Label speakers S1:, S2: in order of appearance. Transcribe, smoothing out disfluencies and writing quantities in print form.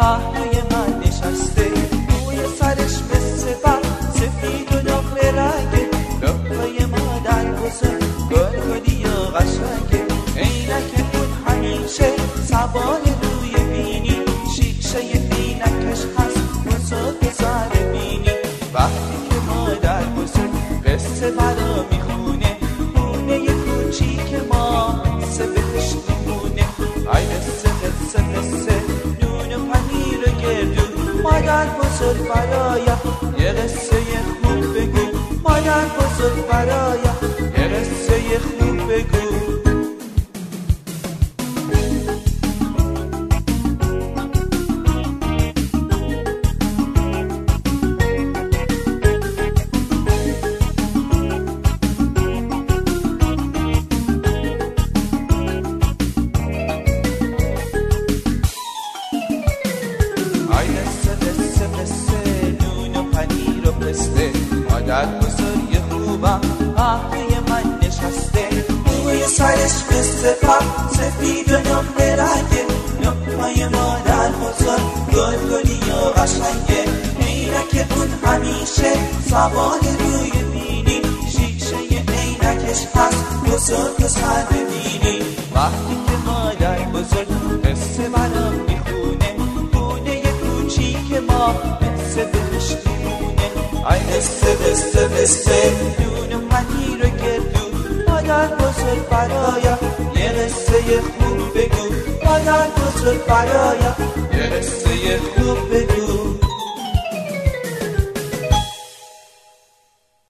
S1: پهلوی من نشسته، روی سرش مثل برف سفید و نقره رنگه، لپای مادر بزرگ گلگلی و قشنگه، عینک بود همیشه سوار روی بینی، شیشه عینکش هست بزرگ سر بینی. وقتی که مادر بزرگ قصه برا میخونه، خونه کوچیک ما قصه بهش میمونه. ای قصه قصه قصه نون و پنیر و گردو، مادر بزرگ برایا یه قصه خوب بگو، مادر بزرگ برایا یه قصه خوب بگو. مادر بزرگ خوبم پهلوی من نشسته، روی سرش مثل برف سفید و نقره رنگه، لپای مادر بزرگ گلگلی و قشنگه، عینک اون همیشه سوار روی بینی، شیشه عینکش هست بزرگ سر ببینی. وقتی که مادر بزرگ قصه برام میخونه، خونه کوچیک ما قصه بهش میمونه. ای قصه قصه قصه نون و پنیر و گردو، مادر بزرگ برایا یه قصه خوب بگو، مادر بزرگ برایا یه قصه خوب بگو.